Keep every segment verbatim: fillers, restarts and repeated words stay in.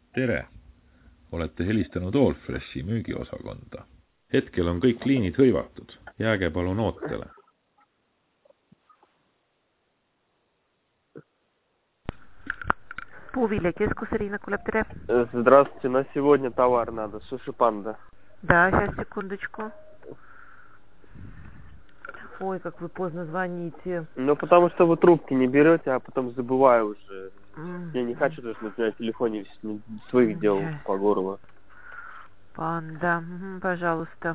Tere! Olete helistanud Allfreshi müügiosakonda. Hetkel on kõik liinid hõivatud. Jääge palun ootele. Puuviljakeskus, Ирина Кулеб, tere. Здравствуйте, на сегодня товар надо, суши панда. Да, сейчас, секундочку. Ой, как вы поздно звоните. Ну, потому что вы трубки не берете, а потом забываю уже. Mm. Я не хочу даже на тебя телефоне своих Mm. дел по горло. Панда, угу, пожалуйста.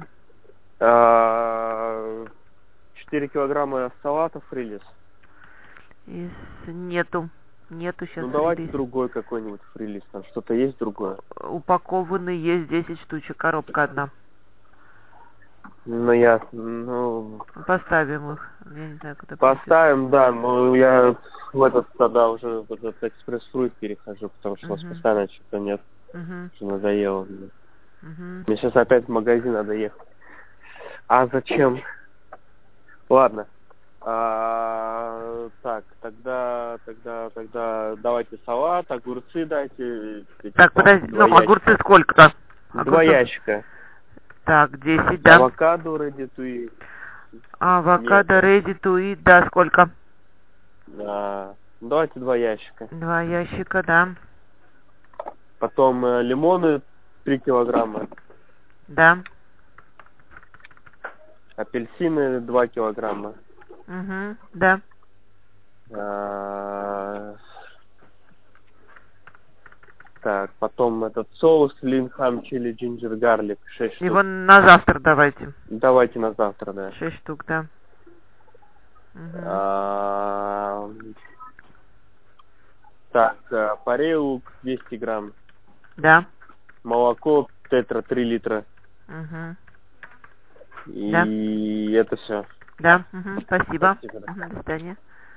А, четыре килограмма салатов фрилис. Из... Нету. Нету сейчас. Ну, давайте фрилис. другой какой-нибудь фрилис. Там что-то есть другое? Упакованный есть десять штучек, коробка одна. Ну, ясно. Ну... Поставим их. Я не знаю, куда Поставим, да. Но я в этот тогда уже в этот экспресс-фруит перехожу, потому что uh-huh. у нас постоянно что-то нет. Uh-huh. Уже надоело мне. Uh-huh. Мне сейчас опять в магазин надо ехать. А зачем? Ладно. А, так, тогда, тогда, тогда давайте салат, огурцы дайте. Так, подожди, ну ящика. Огурцы сколько-то? Два ящика. Так, десять, да. Авокадо ready to eat. Авокадо ready to eat, да, сколько? А, давайте два ящика. Два ящика, да. Потом э, лимоны три килограмма. Да. Апельсины два килограмма. Угу, да. А, так, потом этот соус линхам чили джинджер гарлик шесть штук. Его на завтра давайте. Давайте на завтра, да. Шесть штук, да. Угу. А, так, пареук двести грамм. Да. Молоко тетра три литра. Угу. И да. это все. Да, угу. Спасибо. Спасибо. Угу. До свидания.